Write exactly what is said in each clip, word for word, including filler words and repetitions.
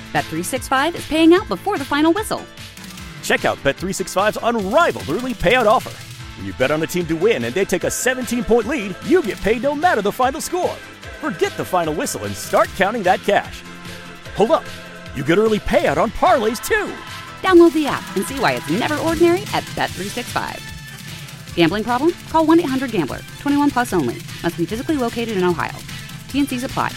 Bet three sixty-five is paying out before the final whistle. Check out Bet three sixty-five's unrivaled early payout offer. When you bet on a team to win and they take a seventeen-point lead, you get paid no matter the final score. Forget the final whistle and start counting that cash. Hold up. You get early payout on parlays, too. Download the app and see why it's never ordinary at Bet three sixty-five. Gambling problem? Call one eight hundred gambler. twenty-one plus only. Must be physically located in Ohio. T and Cs apply.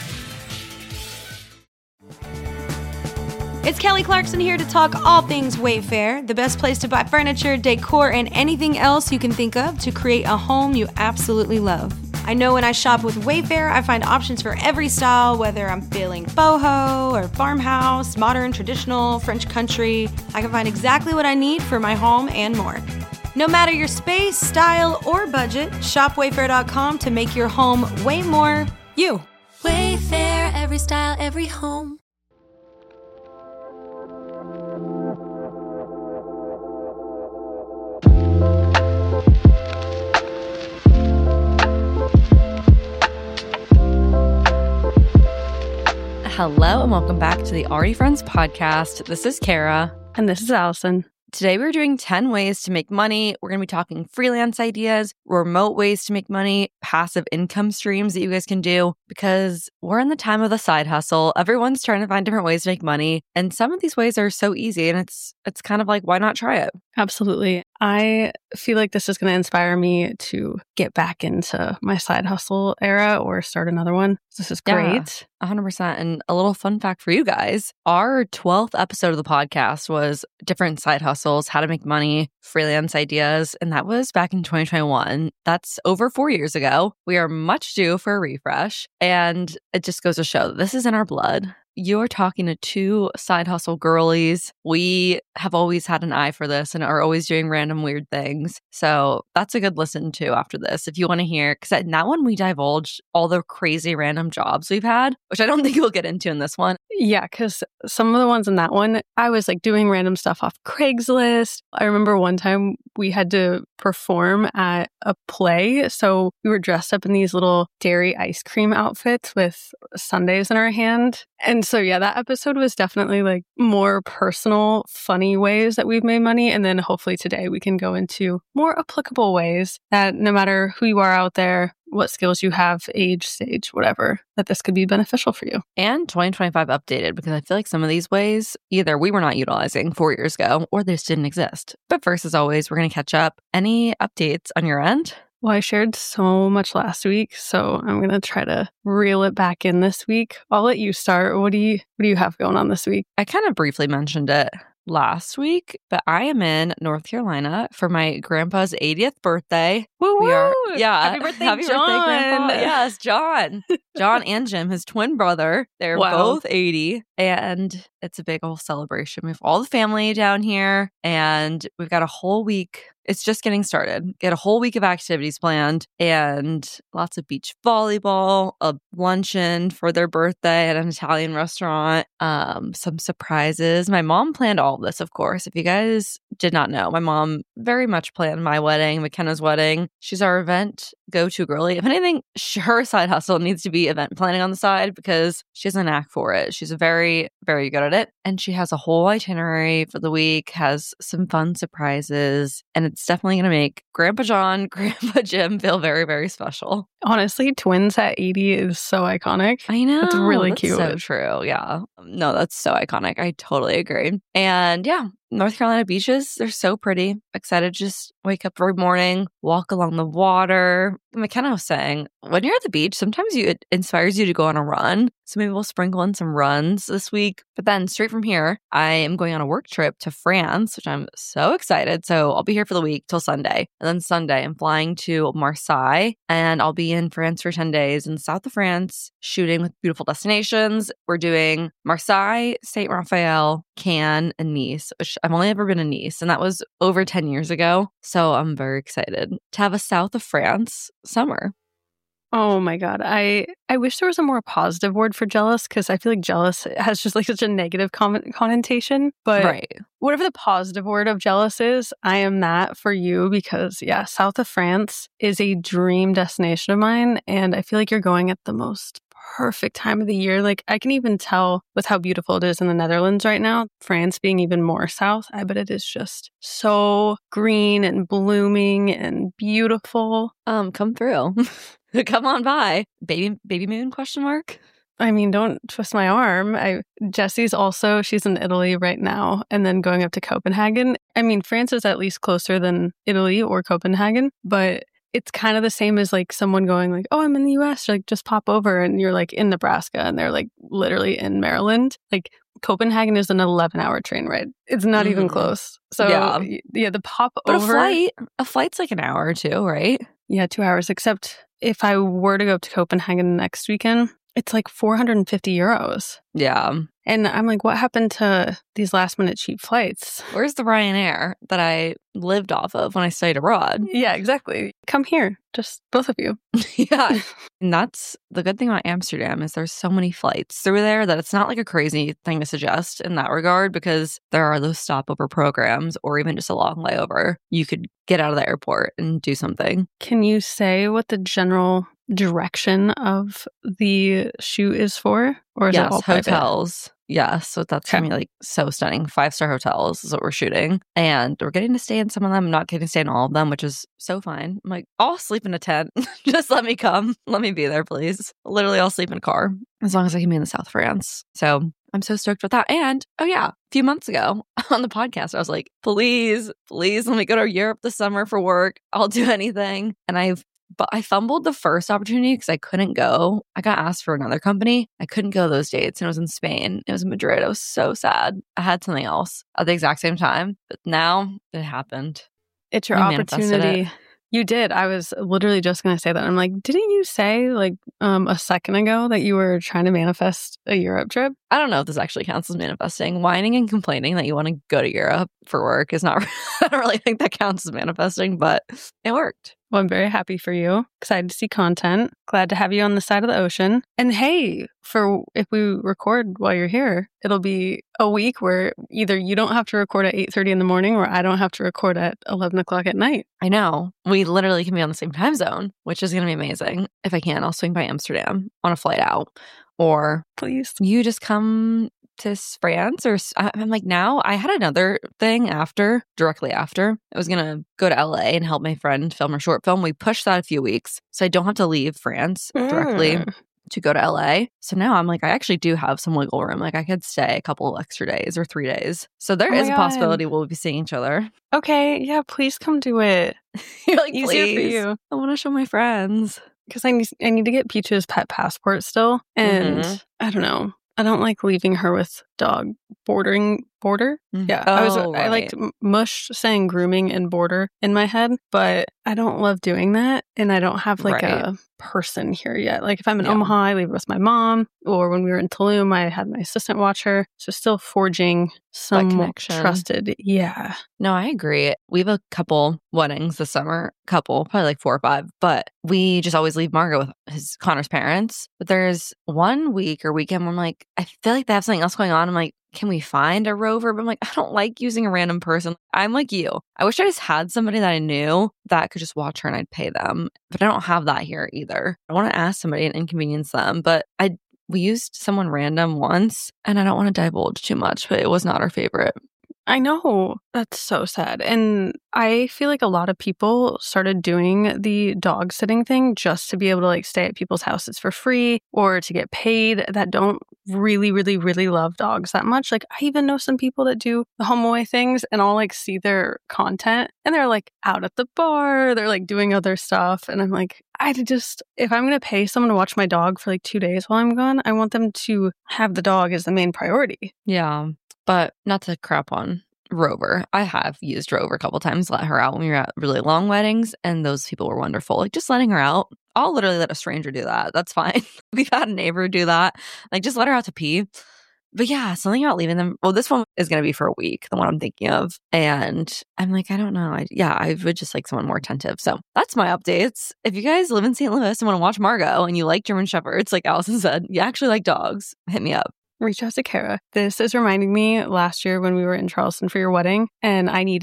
It's Kelly Clarkson here to talk all things Wayfair, the best place to buy furniture, decor, and anything else you can think of to create a home you absolutely love. I know when I shop with Wayfair, I find options for every style, whether I'm feeling boho or farmhouse, modern, traditional, French country. I can find exactly what I need for my home and more. No matter your space, style, or budget, shop wayfair dot com to make your home way more you. Wayfair, every style, every home. Hello and welcome back to the Already Friends podcast. This is Kara. And this is Allison. Today we're doing ten ways to make money. We're going to be talking freelance ideas, remote ways to make money, passive income streams that you guys can do, because we're in the time of the side hustle. Everyone's trying to find different ways to make money. And some of these ways are so easy and it's it's kind of like, why not try it? Absolutely. I feel like this is going to inspire me to get back into my side hustle era or start another one. This is great. Yeah, one hundred percent. And a little fun fact for you guys, our twelfth episode of the podcast was different side hustles, how to make money, freelance ideas. And that was back in twenty twenty-one. That's over four years ago. We are much due for a refresh. And it just goes to show that this is in our blood. You're talking to two side hustle girlies. We have always had an eye for this and are always doing random weird things. So that's a good listen to after this if you want to hear. Because in that one, we divulged all the crazy random jobs we've had, which I don't think we'll get into in this one. Yeah, because some of the ones in that one, I was like doing random stuff off Craigslist. I remember one time we had to perform at a play. So we were dressed up in these little dairy ice cream outfits with sundaes in our hand. And so, yeah, that episode was definitely like more personal, funny ways that we've made money. And then hopefully today we can go into more applicable ways that no matter who you are out there, what skills you have, age, stage, whatever, that this could be beneficial for you. And twenty twenty-five updated, because I feel like some of these ways, either we were not utilizing four years ago or they just didn't exist. But first, as always, we're going to catch up. Any updates on your end? Well, I shared so much last week, so I'm going to try to reel it back in this week. I'll let you start. What do you what do you have going on this week? I kind of briefly mentioned it last week, but I am in North Carolina for my grandpa's eightieth birthday. Woo we are, woo! yeah, Happy birthday, happy John! birthday, Grandpa! Yes, John, John and Jim, his twin brother. They're Wow. both eighty, and it's a big old celebration. We have all the family down here, and we've got a whole week. It's just getting started. Get a whole week of activities planned and lots of beach volleyball, a luncheon for their birthday at an Italian restaurant, um, some surprises. My mom planned all of this, of course. If you guys did not know, my mom very much planned my wedding, McKenna's wedding. She's our event go-to girly. If anything, her side hustle needs to be event planning on the side because she has a knack for it. She's very, very good at it. And she has a whole itinerary for the week, has some fun surprises, and it's definitely going to make Grandpa John, Grandpa Jim feel very, very special. Honestly, twins at eighty is so iconic. I know. It's really that's cute. So true. Yeah. No, that's so iconic. I totally agree. And yeah, North Carolina beaches, they're so pretty. Excited to just wake up every morning, walk along the water. McKenna was saying, when you're at the beach, sometimes you, it inspires you to go on a run. So maybe we'll sprinkle in some runs this week. But then straight from here, I am going on a work trip to France, which I'm so excited. So I'll be here for the week till Sunday. And then Sunday, I'm flying to Marseille and I'll be in France for ten days in the south of France, shooting with beautiful destinations. We're doing Marseille, Saint Raphael, Cannes, and Nice, which I've only ever been to Nice. And that was over ten years ago. So I'm very excited to have a south of France summer. Oh my God. I, I wish there was a more positive word for jealous because I feel like jealous has just like such a negative con- connotation. But right. Whatever the positive word of jealous is, I am that for you because, yeah, south of France is a dream destination of mine. And I feel like you're going at the most perfect time of the year. Like I can even tell with how beautiful it is in the Netherlands right now, France being even more south, I bet it is just so green and blooming and beautiful. Um, come through. Come on by. Baby baby moon question mark? I mean, don't twist my arm. I Jessie's also, she's in Italy right now and then going up to Copenhagen. I mean, France is at least closer than Italy or Copenhagen, but it's kind of the same as like someone going like, oh, I'm in the U S, like just pop over, and you're like in Nebraska and they're like literally in Maryland. Like Copenhagen is an eleven hour train ride. It's not mm. even close. So yeah. yeah, the pop but over. But a flight, a flight's like an hour or two, right? Yeah, two hours. Except if I were to go to Copenhagen next weekend, it's like four hundred fifty euros. Yeah. And I'm like, what happened to these last minute cheap flights? Where's the Ryanair that I lived off of when I stayed abroad? Yeah, exactly. Come here. Just both of you. Yeah. And that's the good thing about Amsterdam is there's so many flights through there that it's not like a crazy thing to suggest in that regard, because there are those stopover programs or even just a long layover. You could get out of the airport and do something. Can you say what the general direction of the shoot is for? Or is yes, it all hotels. Private? Yes, so that's going to be like so stunning. Five-star hotels is what we're shooting. And we're getting to stay in some of them. I'm not getting to stay in all of them, which is so fine. I'm like, I'll sleep in a tent. Just let me come. Let me be there, please. Literally, I'll sleep in a car as long as I can be in the South of France. So I'm so stoked with that. And, oh yeah, a few months ago on the podcast, I was like, please, please let me go to Europe this summer for work. I'll do anything. And I've But I fumbled the first opportunity because I couldn't go. I got asked for another company. I couldn't go those dates. And it was in Spain. It was in Madrid. I was so sad. I had something else at the exact same time. But now it happened. It's your I opportunity. It. You did. I was literally just going to say that. I'm like, didn't you say like um, a second ago that you were trying to manifest a Europe trip? I don't know if this actually counts as manifesting. Whining and complaining that you want to go to Europe for work is not, I don't really think that counts as manifesting, but it worked. Well, I'm very happy for you. Excited to see content. Glad to have you on the side of the ocean. And hey, for if we record while you're here, it'll be a week where either you don't have to record at eight thirty in the morning or I don't have to record at eleven o'clock at night. I know. We literally can be on the same time zone, which is going to be amazing. If I can, I'll swing by Amsterdam on a flight out. Or please, you just come to France. Or I'm like, now I had another thing after, directly after. I was going to go to L A and help my friend film her short film. We pushed that a few weeks, so I don't have to leave France directly mm. to go to L A. So now I'm like, I actually do have some wiggle room. Like I could stay a couple extra days or three days. So there oh is a possibility we'll be seeing each other. Okay. Yeah. Please come do it. You're like, easier please. for you. I want to show my friends. Because I need, I need to get Peach's pet passport still. And mm-hmm. I don't know. I don't like leaving her with dog bordering border. Mm-hmm. Yeah. Oh, I was right. I liked mush saying grooming and border in my head, but I don't love doing that. And I don't have like right. a person here yet. Like if I'm in yeah. Omaha, I leave with my mom, or when we were in Tulum, I had my assistant watch her. So still forging some trusted. Yeah. No, I agree. We have a couple weddings this summer, couple, probably like four or five, but we just always leave Margo with his Connor's parents. But there's one week or weekend where I'm like, I feel like they have something else going on. I'm like, can we find a rover? But I'm like, I don't like using a random person. I'm like you. I wish I just had somebody that I knew that could just watch her and I'd pay them. But I don't have that here either. I want to ask somebody and inconvenience them. But I we used someone random once, and I don't want to divulge too much, but it was not our favorite. I know. That's so sad. And I feel like a lot of people started doing the dog sitting thing just to be able to like stay at people's houses for free or to get paid that don't really, really, really love dogs that much. Like I even know some people that do the home away things, and I'll like see their content and they're like out at the bar, they're like doing other stuff. And I'm like, I just, if I'm going to pay someone to watch my dog for like two days while I'm gone, I want them to have the dog as the main priority. Yeah. But not to crap on Rover. I have used Rover a couple times, let her out when we were at really long weddings, and those people were wonderful. Like just letting her out. I'll literally let a stranger do that. That's fine. We've had a neighbor do that. Like just let her out to pee. But yeah, something about leaving them. Well, this one is going to be for a week, the one I'm thinking of. And I'm like, I don't know. I, yeah, I would just like someone more attentive. So that's my updates. If you guys live in Saint Louis and want to watch Margo and you like German Shepherds, like Allison said, you actually like dogs, hit me up. Reach out to Kara. This is reminding me last year when we were in Charleston for your wedding and I needed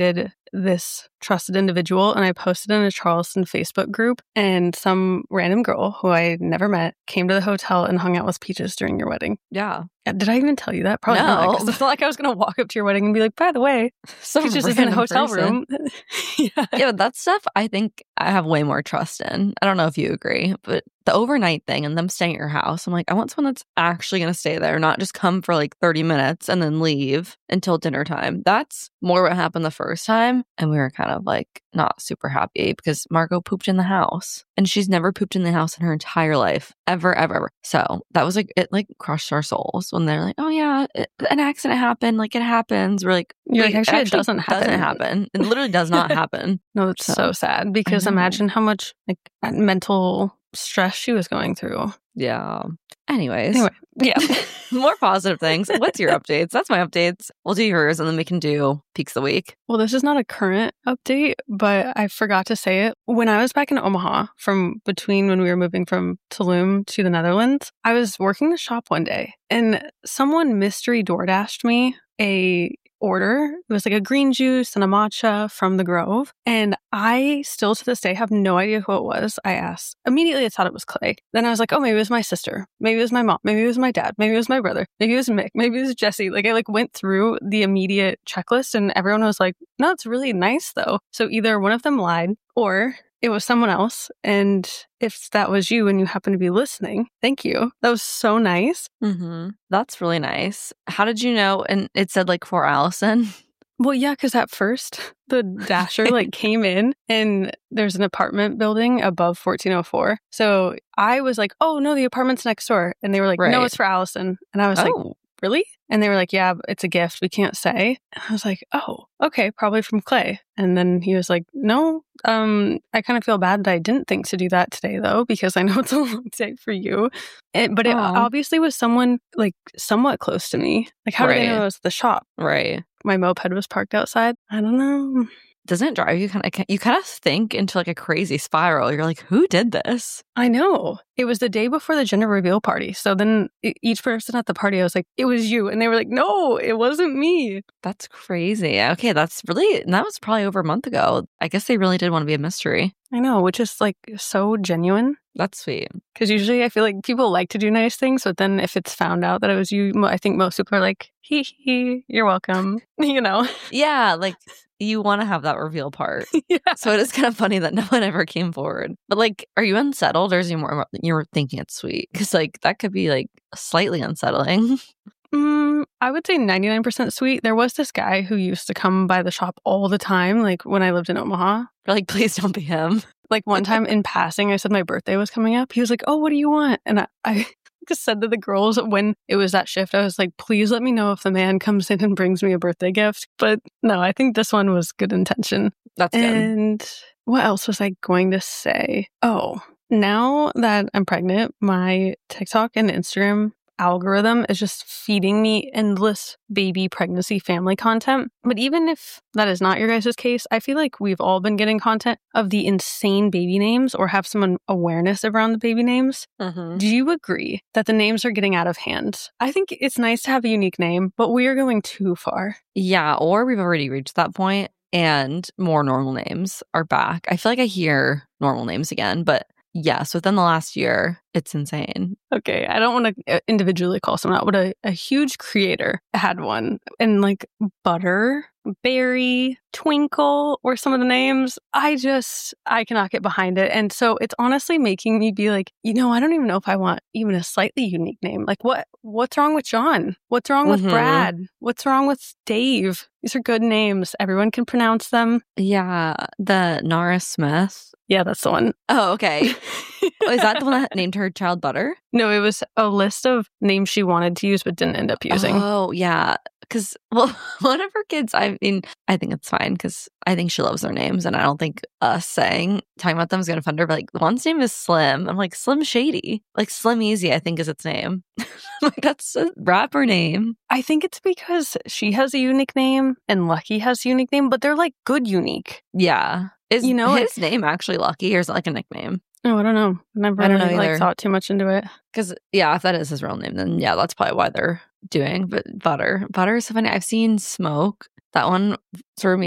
this trusted individual, and I posted in a Charleston Facebook group, and some random girl who I never met came to the hotel and hung out with Peaches during your wedding. Yeah. Did I even tell you that? Probably No. not. 'Cause it's not like I was going to walk up to your wedding and be like, by the way, Some Peaches is in a random hotel person. room. yeah. Yeah, but that stuff I think I have way more trust in. I don't know if you agree, but the overnight thing and them staying at your house, I'm like, I want someone that's actually going to stay there, not just come for like thirty minutes and then leave until dinner time. That's more what happened the first time. And we were kind of like not super happy because Margot pooped in the house and she's never pooped in the house in her entire life, ever, ever, ever. So that was like, it like crushed our souls when they're like, oh yeah, it, an accident happened. Like it happens. We're like, You're wait, like, actually, it doesn't happen. doesn't happen. It literally does not happen. No, it's so, So, sad because know. imagine how much like mental stress she was going through. Yeah. Anyways. Anyway, yeah. More positive things. What's your updates? That's my updates. We'll do yours and then we can do peaks of the week. Well, this is not a current update, but I forgot to say it. When I was back in Omaha, from between when we were moving from Tulum to the Netherlands, I was working the shop one day and someone mystery DoorDashed me a order. It was like a green juice and a matcha from the Grove. And I still to this day have no idea who it was. I asked. Immediately I thought it was Clay. Then I was like, oh, maybe it was my sister. Maybe it was my mom. Maybe it was my dad. Maybe it was my brother. Maybe it was Mick. Maybe it was Jesse. Like I like went through the immediate checklist and everyone was like, no, it's really nice though. So either one of them lied or it was someone else. And if that was you and you happen to be listening, thank you. That was so nice. Mm-hmm. That's really nice. How did you know? And it said like for Allison. Well, yeah, because at first the dasher like came in and there's an apartment building above fourteen oh four. So I was like, oh, no, the apartment's next door. And they were like, Right. no, it's for Allison. And I was like, Oh. really? And they were like, yeah, it's a gift. We can't say. And I was like, oh, okay, probably from Clay. And then he was like, no, um, I kind of feel bad that I didn't think to do that today, though, because I know it's a long day for you. And, but it Aw. obviously was someone like somewhat close to me. Like, how did they know Right. it was the shop? Right. My moped was parked outside. I don't know. Doesn't it drive you kind of, you kind of think into like a crazy spiral. You're like, who did this? I know. It was the day before the gender reveal party. So then e- each person at the party, I was like, it was you. And they were like, no, it wasn't me. That's crazy. Okay, that's really, that was probably over a month ago. I guess they really did want to be a mystery. I know, which is like so genuine. That's sweet. Because usually I feel like people like to do nice things, but then if it's found out that it was you, mo- I think most people are like, hee hee, you're welcome. You know? Yeah, like you want to have that reveal part. Yeah. So it is kind of funny that no one ever came forward. But like, are you unsettled or is you more you're thinking it's sweet? Because like that could be like slightly unsettling. Mm, I would say ninety-nine percent sweet. There was this guy who used to come by the shop all the time, like when I lived in Omaha. You're like, please don't be him. Like one time in passing, I said my birthday was coming up. He was like, oh, what do you want? And I, I just said to the girls when it was that shift, I was like, please let me know if the man comes in and brings me a birthday gift. But no, I think this one was good intention. That's good. And what else was I going to say? Oh, now that I'm pregnant, my TikTok and Instagram algorithm is just feeding me endless baby pregnancy family content. But even if that is not your guys' case, I feel like we've all been getting content of the insane baby names or have some awareness around the baby names. Mm-hmm. Do you agree that the names are getting out of hand? I think it's nice to have a unique name, but we are going too far. Yeah, or we've already reached that point and more normal names are back. I feel like I hear normal names again, but yes, within the last year, it's insane. Okay, I don't want to individually call someone out, but a, a huge creator had one. And like Butter, Berry, Twinkle were some of the names. I just, I cannot get behind it. And so it's honestly making me be like, you know, I don't even know if I want even a slightly unique name. Like what, what's wrong with John? What's wrong with Mhm. Brad? What's wrong with Dave? These are good names. Everyone can pronounce them. Yeah, the Nara Smith. Yeah, that's the one. Oh, okay. Is that the one that named her child Butter? No, it was a list of names she wanted to use but didn't end up using. Oh, yeah. Because, well, one of her kids, I mean, I think it's fine because I think she loves their names. And I don't think us saying, talking about them is going to offend her. But like, one's name is Slim. I'm like, Slim Shady. Like, Slim Easy, I think is its name. Like, that's a rapper name. I think it's because she has a unique name and Lucky has a unique name, but they're like good unique. Yeah. Is You know, his name actually Lucky or is it like a nickname? Oh, I don't know. Never I don't know really, like either. thought too much into it. Because, yeah, if that is his real name, then yeah, that's probably why they're doing. But Butter. Butter is so funny. I've seen Smoke. That one threw me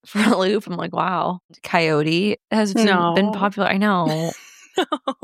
for a loop. I'm like, wow. Coyote has been, No. been popular. I know. No.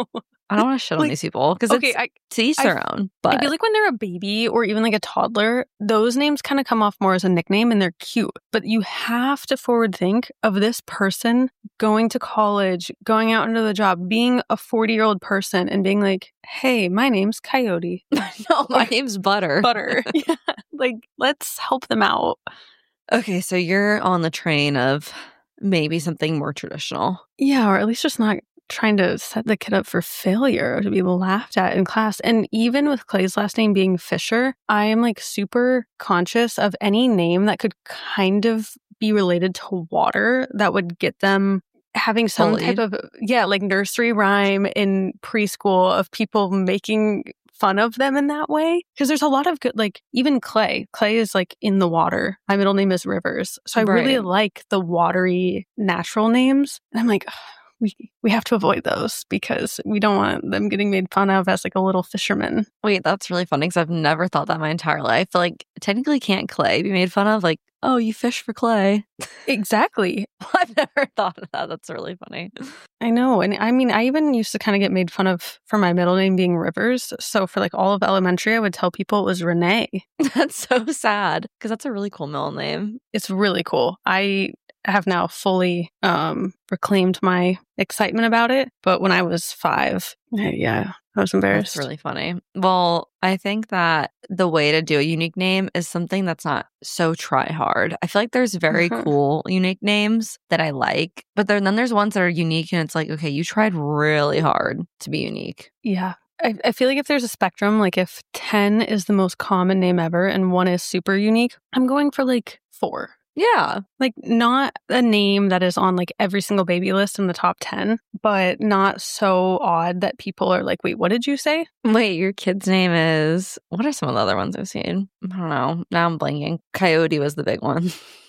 I don't want to shit on Like, these people because okay, it's I, to each I- their own. But I feel like when they're a baby or even like a toddler, those names kind of come off more as a nickname and they're cute. But you have to forward think of this person going to college, going out into the job, being a forty-year-old person and being like, hey, my name's Coyote. no, my name's Butter. Butter. Yeah. Like, let's help them out. Okay, so you're on the train of maybe something more traditional. Yeah, or at least just not trying to set the kid up for failure to be laughed at in class. And even with Clay's last name being Fisher, I am like super conscious of any name that could kind of be related to water that would get them having some Bullied. type of, yeah, like nursery rhyme in preschool of people making fun of them in that way. Because there's a lot of good, like even Clay. Clay is like in the water. My middle name is Rivers. So I really Right. like the watery natural names. And I'm like, ugh, we we have to avoid those because we don't want them getting made fun of as like a little fisherman. Wait, that's really funny because I've never thought that my entire life. Like, technically, can't Clay be made fun of? Like, oh, you fish for Clay. Exactly. I've never thought of that. That's really funny. I know. And I mean, I even used to kind of get made fun of for my middle name being Rivers. So for like all of elementary, I would tell people it was Renee. That's so sad because that's a really cool middle name. It's really cool. I have now fully um, reclaimed my excitement about it. But when I was five, yeah, I was embarrassed. That's really funny. Well, I think that the way to do a unique name is something that's not so try hard. I feel like there's very Mhm. cool unique names that I like, but then, then there's ones that are unique and it's like, okay, you tried really hard to be unique. Yeah. I, I feel like if there's a spectrum, like if ten is the most common name ever and one is super unique, I'm going for like four. Yeah. Like not a name that is on like every single baby list in the top ten, but not so odd that people are like, wait, what did you say? Wait, your kid's name is, what are some of the other ones I've seen? I don't know. Now I'm blanking. Coyote was the big one.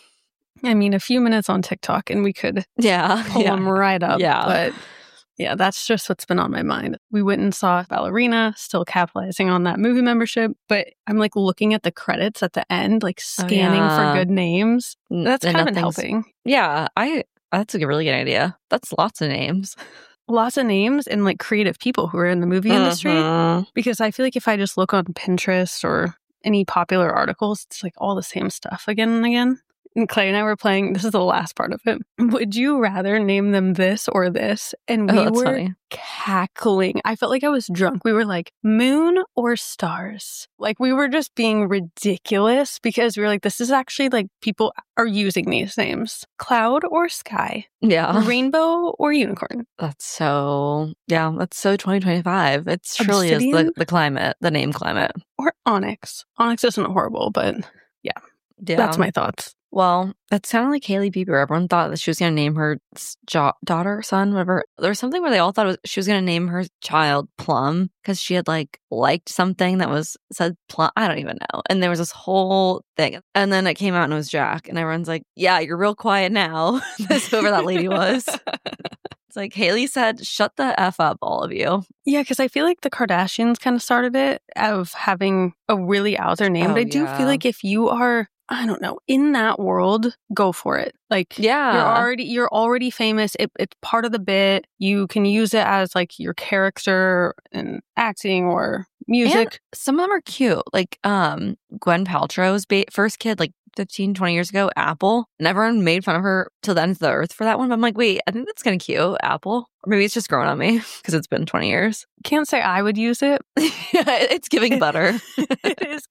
I mean, a few minutes on TikTok and we could Yeah. pull yeah. them right up. Yeah. But yeah, that's just what's been on my mind. We went and saw Ballerina, still capitalizing on that movie membership. But I'm like looking at the credits at the end, like scanning Oh, yeah. for good names. N- That's and kind of been nothing's- helping. Yeah. I, that's a really good idea. That's lots of names. Lots of names and like creative people who are in the movie industry. Mhm. Because I feel like if I just look on Pinterest or any popular articles, it's like all the same stuff again and again. And Clay and I were playing, this is the last part of it. Would you rather name them this or this? And we Oh, that's were funny. cackling. I felt like I was drunk. We were like, moon or stars? Like we were just being ridiculous because we were like, this is actually like people are using these names. Cloud or sky? Yeah. Rainbow or unicorn? That's so, yeah, that's so twenty twenty-five. It truly is the, Obsidian? the climate, the name climate. Or onyx? Onyx isn't horrible, but Yeah. that's my thoughts. Well, it sounded like Hailey Bieber. Everyone thought that she was going to name her s- jo- daughter, son, whatever. There was something where they all thought it was, she was going to name her child Plum because she had like liked something that was said Plum. I don't even know. And there was this whole thing. And then it came out and it was Jack. And everyone's like, yeah, you're real quiet now. That's whoever that lady was. It's like Haley said, shut the F up, all of you. Yeah, because I feel like the Kardashians kind of started it of having a really out there name. Oh, but I do yeah. feel like if you are, I don't know, in that world, go for it. Like Yeah. you're already you're already famous. It, it's part of the bit. You can use it as like your character in acting or music. And some of them are cute. Like um, Gwen Paltrow's ba- first kid, like fifteen, twenty years ago, Apple. And everyone made fun of her till the end of the earth for that one. But I'm like, wait, I think that's kind of cute, Apple. Or maybe it's just growing on me because it's been twenty years. Can't say I would use it. Yeah, it's giving butter. It is.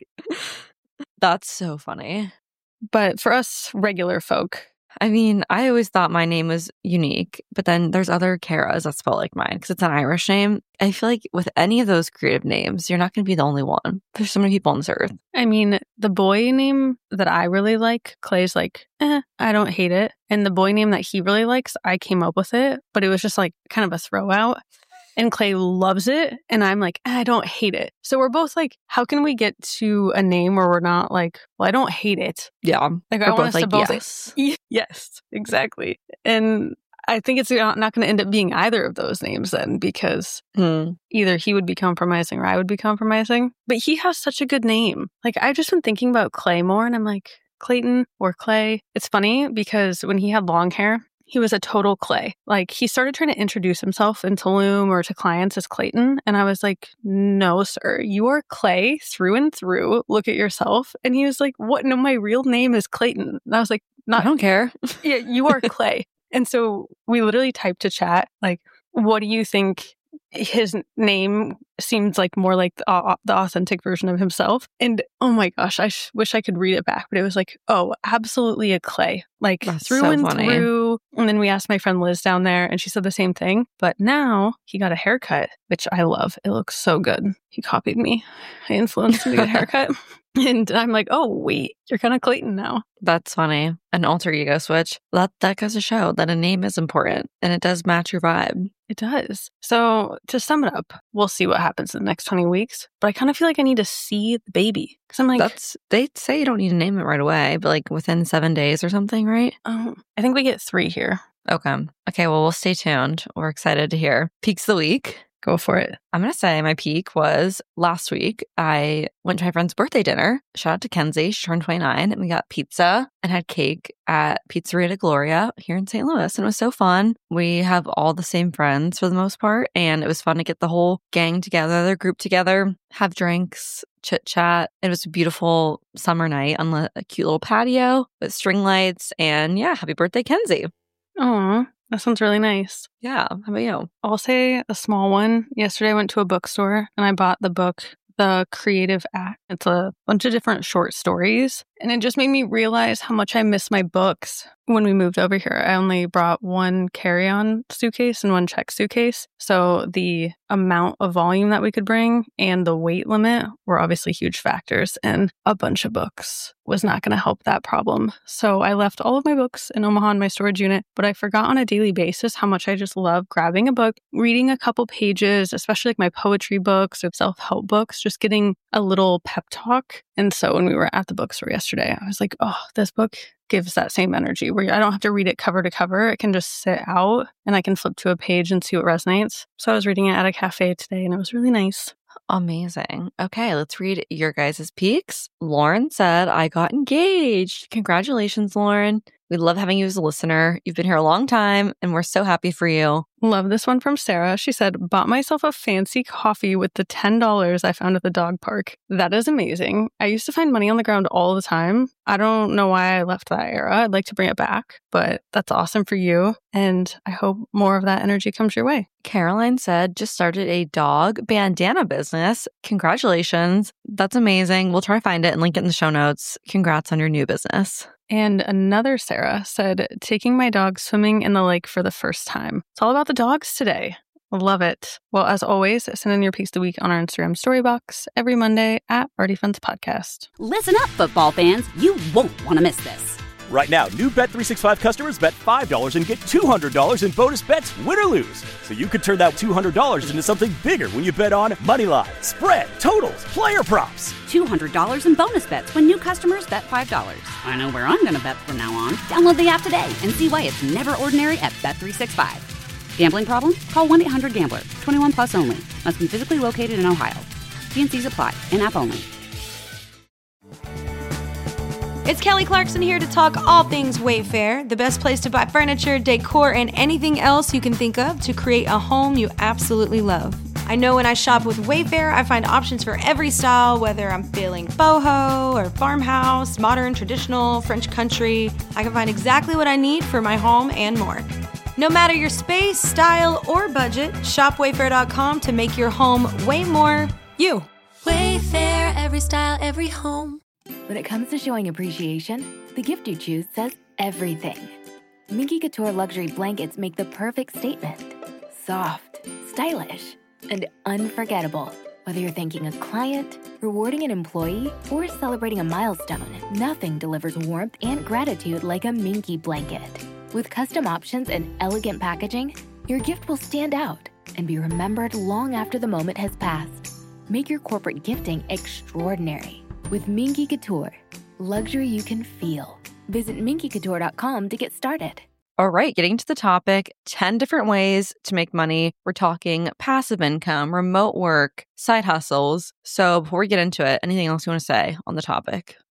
That's so funny. But for us regular folk, I mean, I always thought my name was unique, but then there's other Caras that spell like mine because it's an Irish name. I feel like with any of those creative names, you're not going to be the only one. There's so many people on this earth. I mean, the boy name that I really like, Clay's like, eh, I don't hate it. And the boy name that he really likes, I came up with it, but it was just like kind of a throw out. And Clay loves it. And I'm like, I don't hate it. So we're both like, how can we get to a name where we're not like, well, I don't hate it. Yeah. Like, We're I want both us like, to both yes. say, yes, exactly. And I think it's not, not going to end up being either of those names then, because Hmm. either he would be compromising or I would be compromising. But he has such a good name. Like, I've just been thinking about Clay more, and I'm like, Clayton or Clay. It's funny because when he had long hair, he was a total Clay. Like, he started trying to introduce himself in Tulum or to clients as Clayton. And I was like, no, sir, you are Clay through and through. Look at yourself. And he was like, what? No, my real name is Clayton. And I was like, not, I don't care. Yeah, you are Clay. And so we literally typed to chat, like, what do you think his name seems like more like the, uh, the authentic version of himself? And oh my gosh, I sh- wish I could read it back, but it was like, oh, absolutely a Clay, like That's through so and funny. through. And then we asked my friend Liz down there and she said the same thing. But now he got a haircut, which I love. It looks so good. He copied me. I influenced him to get a haircut. And I'm like, oh, wait, you're kind of Clayton now. That's funny. An alter ego switch. That, that goes to show that a name is important and it does match your vibe. It does. So to sum it up, we'll see what happens in the next twenty weeks. But I kind of feel like I need to see the baby. Because I'm like, That's they say you don't need to name it right away, but like within seven days or something, right? oh, I think we get three here. Okay. Okay, well, we'll stay tuned. We're excited to hear. Peaks of the week. Go for it. I'm going to say my peak was last week. I went to my friend's birthday dinner. Shout out to Kenzie. She turned twenty-nine, and we got pizza and had cake at Pizzeria de Gloria here in Saint Louis. And it was so fun. We have all the same friends for the most part. And it was fun to get the whole gang together, the group together, have drinks, chit chat. It was a beautiful summer night on a cute little patio with string lights. And yeah, happy birthday, Kenzie. Oh, that sounds really nice. Yeah. How about you? I'll say a small one. Yesterday I went to a bookstore and I bought the book, The Creative Act. It's a bunch of different short stories. And it just made me realize how much I miss my books. When we moved over here, I only brought one carry-on suitcase and one check suitcase. So the amount of volume that we could bring and the weight limit were obviously huge factors. And a bunch of books was not going to help that problem. So I left all of my books in Omaha in my storage unit, but I forgot on a daily basis how much I just love grabbing a book, reading a couple pages, especially like my poetry books or self-help books, just getting a little pep talk. And so when we were at the bookstore yesterday, I was like, oh, this book gives that same energy where I don't have to read it cover to cover. It can just sit out and I can flip to a page and see what resonates. So I was reading it at a cafe today and it was really nice. Amazing. Okay, let's read your guys' peaks. Lauren said, I got engaged. Congratulations, Lauren. We love having you as a listener. You've been here a long time, and we're so happy for you. Love this one from Sarah. She said, bought myself a fancy coffee with the ten dollars I found at the dog park. That is amazing. I used to find money on the ground all the time. I don't know why I left that era. I'd like to bring it back, but that's awesome for you. And I hope more of that energy comes your way. Caroline said, just started a dog bandana business. Congratulations. That's amazing. We'll try to find it and link it in the show notes. Congrats on your new business. And another Sarah said, taking my dog swimming in the lake for the first time. It's all about the dogs today. Love it. Well, as always, send in your peaks of the week on our Instagram story box every Monday at Party Friends Podcast. Listen up, football fans. You won't want to miss this. Right now, new Bet three sixty-five customers bet five dollars and get two hundred dollars in bonus bets, win or lose. So you could turn that two hundred dollars into something bigger when you bet on money line, spread, totals, player props. two hundred dollars in bonus bets when new customers bet five dollars. I know where I'm going to bet from now on. Download the app today and see why it's never ordinary at Bet three sixty-five. Gambling problem? Call one eight hundred gambler. twenty-one plus only. Must be physically located in Ohio. T N Cs apply. In-app only. It's Kelly Clarkson here to talk all things Wayfair, the best place to buy furniture, decor, and anything else you can think of to create a home you absolutely love. I know when I shop with Wayfair, I find options for every style, whether I'm feeling boho or farmhouse, modern, traditional, French country. I can find exactly what I need for my home and more. No matter your space, style, or budget, shop wayfair dot com to make your home way more you. Wayfair, every style, every home. When it comes to showing appreciation, the gift you choose says everything. Minky Couture luxury blankets make the perfect statement. Soft, stylish, and unforgettable. Whether you're thanking a client, rewarding an employee, or celebrating a milestone, nothing delivers warmth and gratitude like a Minky blanket. With custom options and elegant packaging, your gift will stand out and be remembered long after the moment has passed. Make your corporate gifting extraordinary with Minky Couture. Luxury you can feel. Visit minky couture dot com to get started. All right, getting to the topic, ten different ways to make money. We're talking passive income, remote work, side hustles. So before we get into it, anything else you want to say on the topic?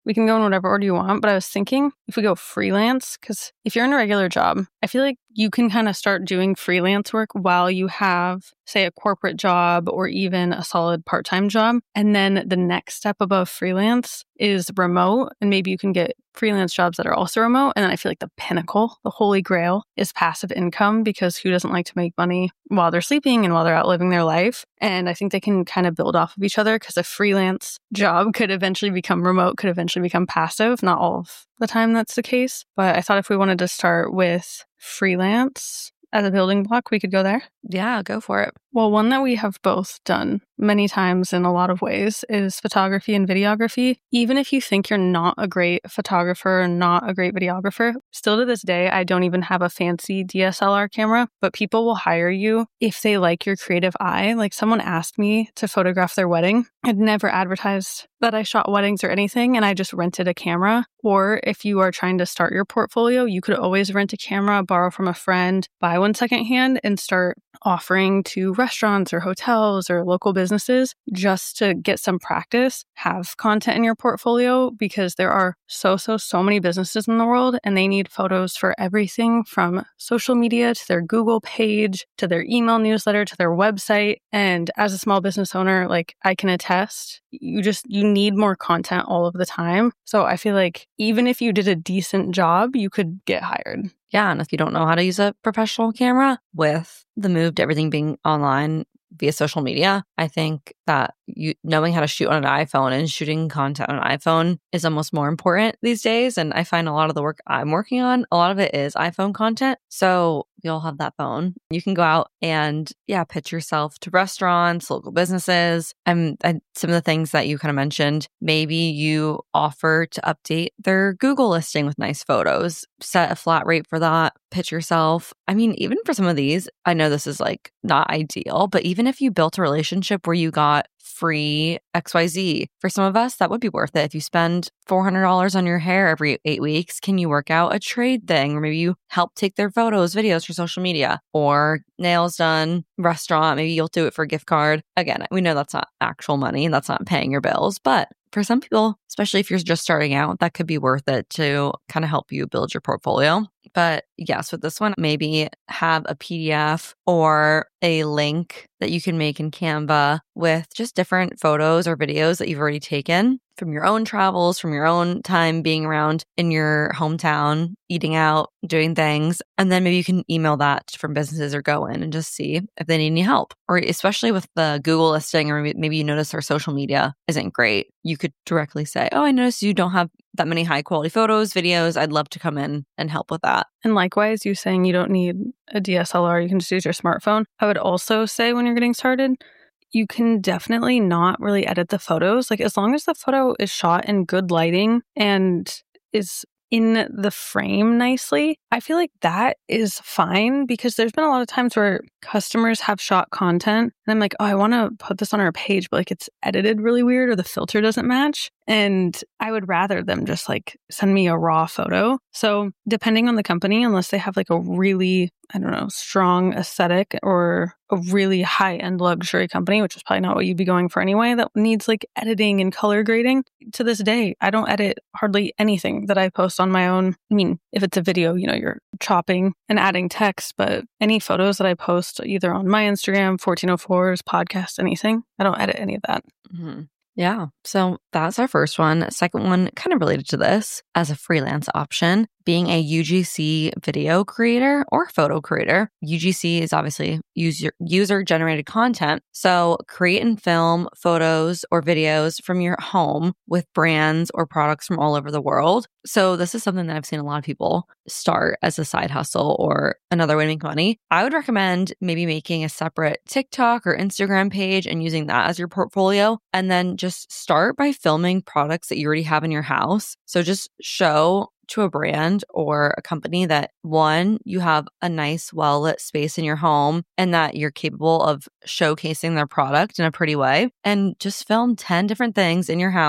We can go in whatever order you want, but I was thinking if we go freelance, because if you're in a regular job, I feel like you can kind of start doing freelance work while you have, say, a corporate job or even a solid part-time job. And then the next step above freelance is remote. And maybe you can get freelance jobs that are also remote. And then I feel like the pinnacle, the holy grail, is passive income, because who doesn't like to make money while they're sleeping and while they're out living their life? And I think they can kind of build off of each other, because a freelance job could eventually become remote, could eventually become passive. Not all of the time that's the case. But I thought if we wanted to start with freelance as a building block, we could go there. Yeah, go for it. Well, one that we have both done many times in a lot of ways is photography and videography. Even if you think you're not a great photographer and not a great videographer, still to this day, I don't even have a fancy D S L R camera, but people will hire you if they like your creative eye. Like someone asked me to photograph their wedding. I'd never advertised that I shot weddings or anything, and I just rented a camera. Or if you are trying to start your portfolio, you could always rent a camera, borrow from a friend, buy one secondhand, and start offering to restaurants or hotels or local businesses just to get some practice, have content in your portfolio, because there are so, so, so many businesses in the world and they need photos for everything from social media to their Google page, to their email newsletter, to their website. And as a small business owner, like I can attest, you just, you need more content all of the time. So I feel like even if you did a decent job, you could get hired. Yeah, and if you don't know how to use a professional camera, with the move to everything being online via social media, I think that you knowing how to shoot on an iPhone and shooting content on an iPhone is almost more important these days. And I find a lot of the work I'm working on, a lot of it is iPhone content. So we all have that phone. You can go out and, yeah, pitch yourself to restaurants, local businesses. And, and some of the things that you kind of mentioned, maybe you offer to update their Google listing with nice photos, set a flat rate for that, pitch yourself. I mean, even for some of these, I know this is like not ideal, but even if you built a relationship where you got free X Y Z, for some of us, that would be worth it. If you spend four hundred dollars on your hair every eight weeks, can you work out a trade thing? Or maybe you help take their photos, videos for social media, or nails done, restaurant, maybe you'll do it for a gift card. Again, we know that's not actual money and that's not paying your bills, but for some people, especially if you're just starting out, that could be worth it to kind of help you build your portfolio. But yes, with this one, maybe have a P D F or a link that you can make in Canva with just different photos or videos that you've already taken from your own travels, from your own time being around in your hometown, eating out, doing things. And then maybe you can email that from businesses or go in and just see if they need any help. Or especially with the Google listing, or maybe, maybe you notice our social media isn't great. You could directly say, oh, I noticed you don't have that many high quality photos, videos. I'd love to come in and help with that. And likewise, you saying you don't need a D S L R, you can just use your smartphone. I would also say when you're getting started, you can definitely not really edit the photos. Like as long as the photo is shot in good lighting and is in the frame nicely, I feel like that is fine, because there's been a lot of times where customers have shot content and I'm like, oh, I want to put this on our page, but like it's edited really weird or the filter doesn't match. And I would rather them just like send me a raw photo. So depending on the company, unless they have like a really, I don't know, strong aesthetic or a really high-end luxury company, which is probably not what you'd be going for anyway, that needs like editing and color grading. To this day, I don't edit hardly anything that I post on my own. I mean, if it's a video, you know, you're chopping and adding text, but any photos that I post either on my Instagram, fourteen oh fours, podcast, anything, I don't edit any of that. Mm-hmm. Yeah. So that's our first one. Second one, kind of related to this, as a freelance option, being a U G C video creator or photo creator. U G C is obviously user user generated content. So create and film photos or videos from your home with brands or products from all over the world. So this is something that I've seen a lot of people start as a side hustle or another way to make money. I would recommend maybe making a separate TikTok or Instagram page and using that as your portfolio. And then just start by filming products that you already have in your house. So just show to a brand or a company that, one, you have a nice, well-lit space in your home and that you're capable of showcasing their product in a pretty way. And just film ten different things in your house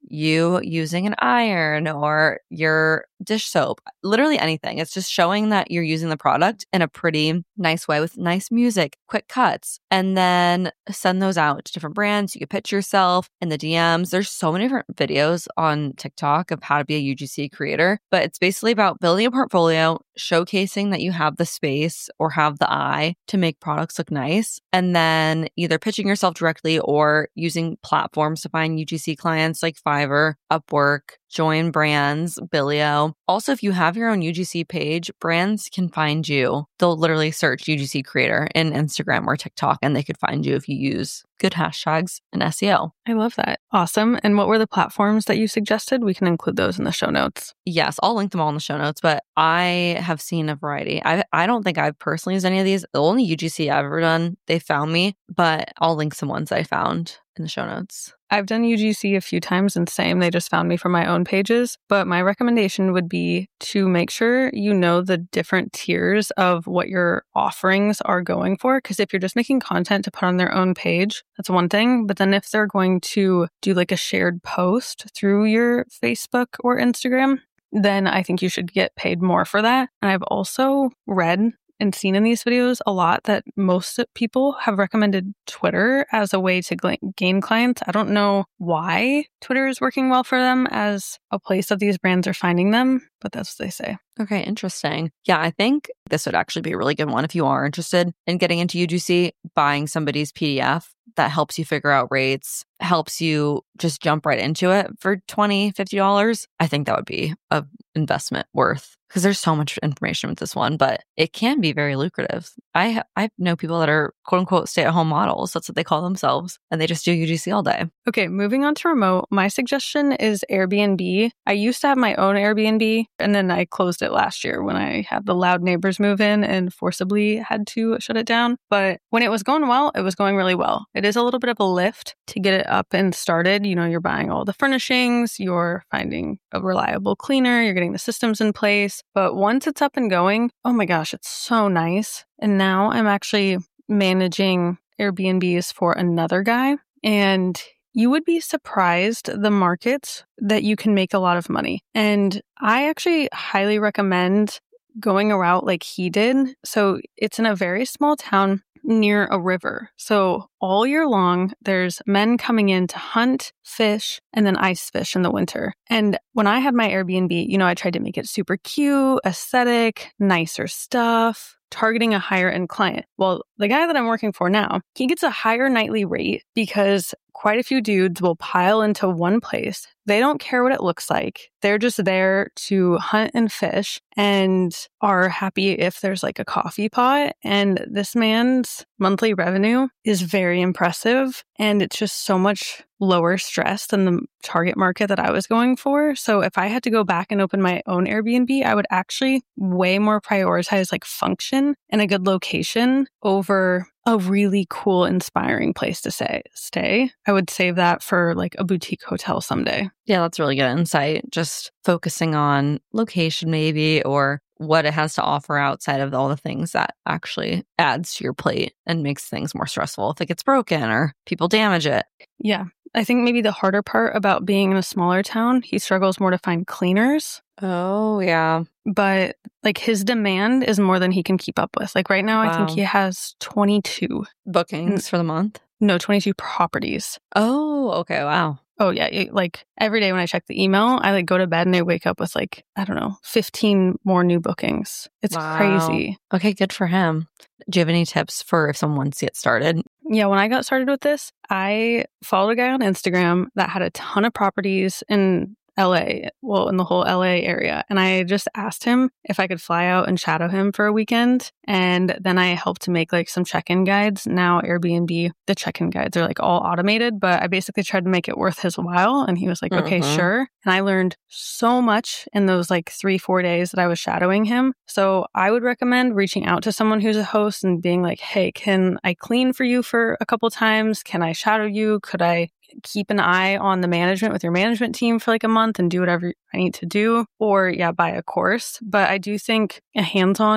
you using an iron or your dish soap, literally anything. It's just showing that you're using the product in a pretty nice way with nice music, quick cuts, and then send those out to different brands. You can pitch yourself in the D Ms. There's so many different videos on TikTok of how to be a U G C creator, but it's basically about building a portfolio, showcasing that you have the space or have the eye to make products look nice, and then either pitching yourself directly or using platforms to find U G C clients like Fiverr, Upwork, Join Brands, Billio. Also, if you have your own U G C page, brands can find you. They'll literally search U G C creator in Instagram or TikTok, and they could find you if you use good hashtags and S E O. I love that. Awesome. And what were the platforms that you suggested? We can include those in the show notes. Yes, I'll link them all in the show notes, but I have seen a variety. I I don't think I've personally used any of these. The only U G C I've ever done, they found me, but I'll link some ones I found in the show notes. I've done U G C a few times and same, they just found me from my own pages. But my recommendation would be to make sure you know the different tiers of what your offerings are going for. Because if you're just making content to put on their own page, that's one thing. But then if they're going to do like a shared post through your Facebook or Instagram, then I think you should get paid more for that. And I've also read and seen in these videos a lot that most people have recommended Twitter as a way to gl- gain clients. I don't know why Twitter is working well for them as a place that these brands are finding them, but that's what they say. Okay, interesting. Yeah, I think this would actually be a really good one if you are interested in getting into U G C, buying somebody's P D F that helps you figure out rates, helps you just jump right into it for twenty dollars, fifty dollars. I think that would be an investment worth, because there's so much information with this one, but it can be very lucrative. I I know people that are quote unquote stay-at-home models. That's what they call themselves. And they just do U G C all day. Okay, moving on to remote. My suggestion is Airbnb. I used to have my own Airbnb, and then I closed it last year when I had the loud neighbors move in and forcibly had to shut it down. But when it was going well, it was going really well. It is a little bit of a lift to get it up and started. You know, you're buying all the furnishings, you're finding a reliable cleaner, you're getting the systems in place. But once it's up and going, oh my gosh, it's so nice. And now I'm actually managing Airbnbs for another guy. And you would be surprised the markets that you can make a lot of money. And I actually highly recommend going a route like he did. So it's in a very small town near a river. So all year long, there's men coming in to hunt, fish, and then ice fish in the winter. And when I had my Airbnb, you know, I tried to make it super cute, aesthetic, nicer stuff, targeting a higher end client. Well, the guy that I'm working for now, he gets a higher nightly rate because quite a few dudes will pile into one place. They don't care what it looks like. They're just there to hunt and fish and are happy if there's like a coffee pot. And this man's monthly revenue is very impressive. And it's just so much lower stress than the target market that I was going for. So if I had to go back and open my own Airbnb, I would actually way more prioritize like function and a good location over a really cool, inspiring place to say, stay. I would save that for like a boutique hotel someday. Yeah, that's really good insight. Just focusing on location maybe, or what it has to offer outside of all the things that actually adds to your plate and makes things more stressful if it gets broken or people damage it. Yeah. I think maybe the harder part about being in a smaller town, he struggles more to find cleaners. Oh, yeah. But like his demand is more than he can keep up with. Like right now, wow. I think he has twenty-two bookings for the month. No, twenty-two properties. Oh, okay. Wow. Oh, yeah. It, like every day when I check the email, I like go to bed and I wake up with like, I don't know, fifteen more new bookings. It's wow. crazy. Okay, good for him. Do you have any tips for if someone wants to get started? Yeah, when I got started with this, I followed a guy on Instagram that had a ton of properties in L A, well, in the whole L A area. And I just asked him if I could fly out and shadow him for a weekend. And then I helped to make like some check-in guides. Now Airbnb, the check-in guides are like all automated, but I basically tried to make it worth his while. And he was like, okay, mm-hmm. sure. And I learned so much in those like three, four days that I was shadowing him. So I would recommend reaching out to someone who's a host and being like, hey, can I clean for you for a couple times? Can I shadow you? Could I keep an eye on the management with your management team for like a month and do whatever I need to do, or yeah, buy a course. But I do think a hands-on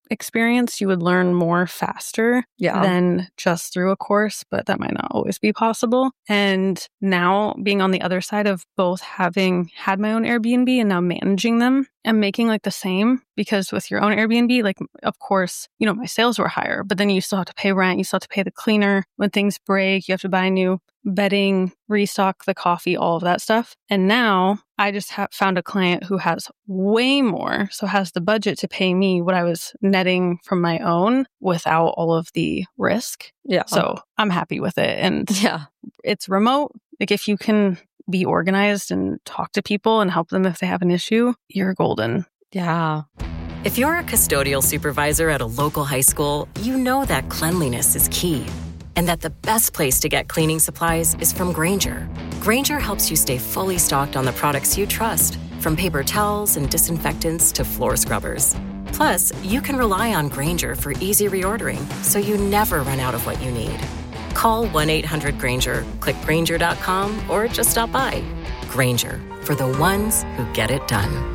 experience, you would learn more faster Yeah. than just through a course, but that might not always be possible. And now being on the other side of both having had my own Airbnb and now managing them and making like the same, because with your own Airbnb, like, of course, you know, my sales were higher, but then you still have to pay rent. You still have to pay the cleaner. When things break, you have to buy new bedding, restock the coffee, all of that stuff. And now I just have found a client who has way more, so has the budget to pay me what I was netting from my own without all of the risk. Yeah. So I'm happy with it. And Yeah. it's remote. Like if you can be organized and talk to people and help them if they have an issue, you're golden. Yeah. If you're a custodial supervisor at a local high school, you know that cleanliness is key. And that the best place to get cleaning supplies is from Grainger. Grainger helps you stay fully stocked on the products you trust, from paper towels and disinfectants to floor scrubbers. Plus, you can rely on Grainger for easy reordering, so you never run out of what you need. Call one eight hundred Grainger, click Grainger dot com, or just stop by. Grainger, for the ones who get it done.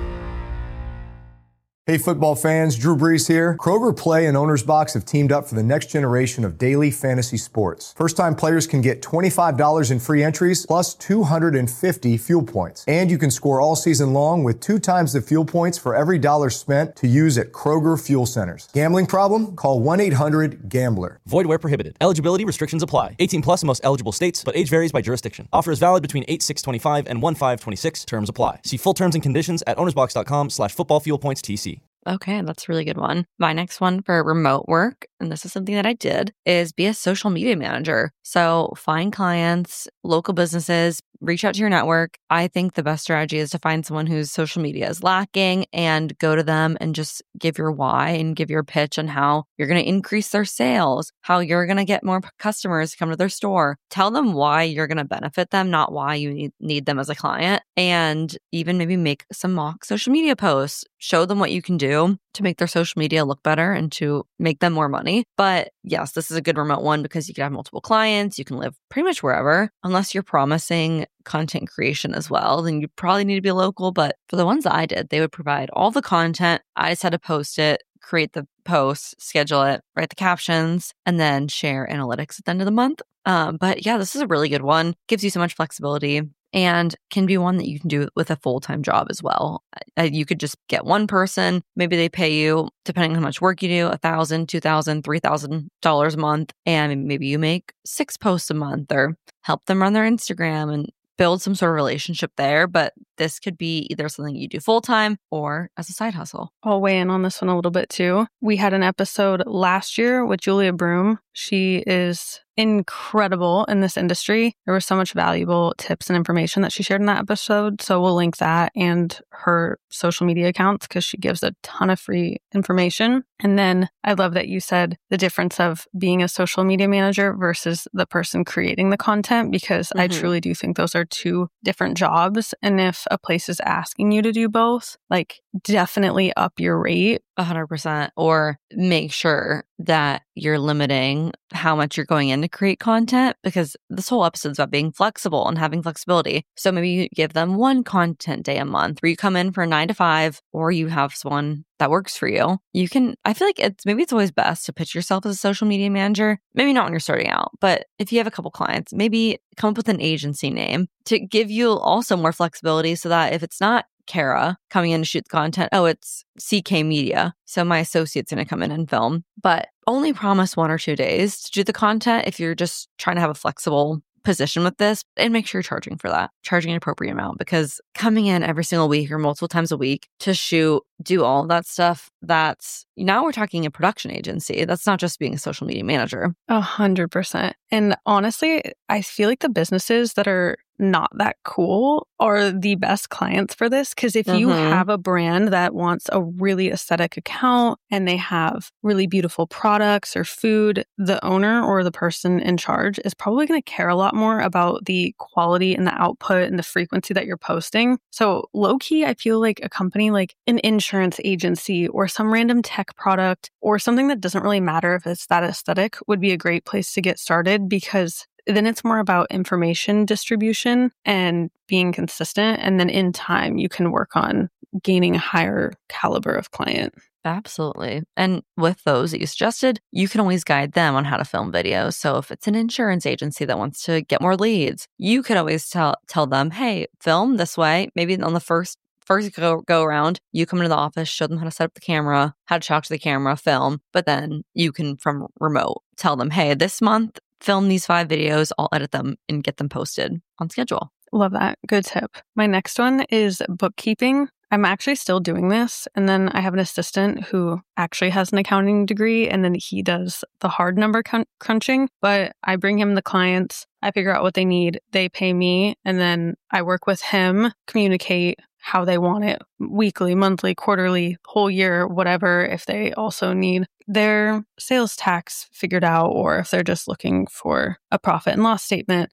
Hey football fans, Drew Brees here. Kroger Play and Owner's Box have teamed up for the next generation of daily fantasy sports. First-time players can get twenty-five dollars in free entries plus two hundred fifty fuel points. And you can score all season long with two times the fuel points for every dollar spent to use at Kroger Fuel Centers. Gambling problem? Call one eight hundred gambler. Void where prohibited. Eligibility restrictions apply. eighteen plus in most eligible states, but age varies by jurisdiction. Offer is valid between eight six twenty-five and one five twenty-six. Terms apply. See full terms and conditions at ownersbox.com slash football fuel points TC. Okay, that's a really good one. My next one for remote work, and this is something that I did, is be a social media manager. So find clients, local businesses, reach out to your network. I think the best strategy is to find someone whose social media is lacking and go to them and just give your why and give your pitch on how you're going to increase their sales, how you're going to get more customers to come to their store. Tell them why you're going to benefit them, not why you need, need them as a client. And even maybe make some mock social media posts. Show them what you can do to make their social media look better and to make them more money. But yes, this is a good remote one because you can have multiple clients. You can live pretty much wherever, unless you're promising content creation as well. Then you probably need to be local. But for the ones that I did, they would provide all the content. I just had to post it, create the post, schedule it, write the captions, and then share analytics at the end of the month. Um, but yeah, this is a really good one. Gives you so much flexibility. And can be one that you can do with a full-time job as well. Uh, you could just get one person. Maybe they pay you, depending on how much work you do, one thousand dollars, two thousand dollars, three thousand dollars a month. And maybe you make six posts a month or help them run their Instagram and build some sort of relationship there. But this could be either something you do full-time or as a side hustle. I'll weigh in on this one a little bit too. We had an episode last year with Julia Broom. She is incredible in this industry. There was so much valuable tips and information that she shared in that episode. So we'll link that and her social media accounts because she gives a ton of free information. And then I love that you said the difference of being a social media manager versus the person creating the content, because mm-hmm. I truly do think those are two different jobs. And if a place is asking you to do both, like definitely up your rate. one hundred percent. Or make sure that you're limiting how much you're going in to create content, because this whole episode is about being flexible and having flexibility. So maybe you give them one content day a month where you come in for nine to five, or you have someone that works for you. You can, I feel like it's maybe it's always best to pitch yourself as a social media manager. Maybe not when you're starting out, but if you have a couple clients, maybe come up with an agency name to give you also more flexibility so that if it's not Kara coming in to shoot the content, oh, it's C K Media. So my associate's going to come in and film, but only promise one or two days to do the content if you're just trying to have a flexible position with this, and make sure you're charging for that, charging an appropriate amount, because coming in every single week or multiple times a week to shoot, do all that stuff, that's now we're talking a production agency. That's not just being a social media manager. A hundred percent. And honestly, I feel like the businesses that are not that cool are the best clients for this. Because if mm-hmm. you have a brand that wants a really aesthetic account and they have really beautiful products or food, the owner or the person in charge is probably going to care a lot more about the quality and the output and the frequency that you're posting. So low key, I feel like a company like an insurance agency or some random tech product or something that doesn't really matter if it's that aesthetic would be a great place to get started, because then it's more about information distribution and being consistent. And then in time, you can work on gaining a higher caliber of client. Absolutely. And with those that you suggested, you can always guide them on how to film videos. So if it's an insurance agency that wants to get more leads, you could always tell tell them, hey, film this way. Maybe on the first first go, go around, you come into the office, show them how to set up the camera, how to talk to the camera, film. But then you can, from remote, tell them, hey, this month, film these five videos. I'll edit them and get them posted on schedule. Love that. Good tip. My next one is bookkeeping. I'm actually still doing this. And then I have an assistant who actually has an accounting degree, and then he does the hard number crun- crunching. But I bring him the clients, I figure out what they need, they pay me, and then I work with him, communicate how they want it, weekly, monthly, quarterly, whole year, whatever, if they also need their sales tax figured out or if they're just looking for a profit and loss statement.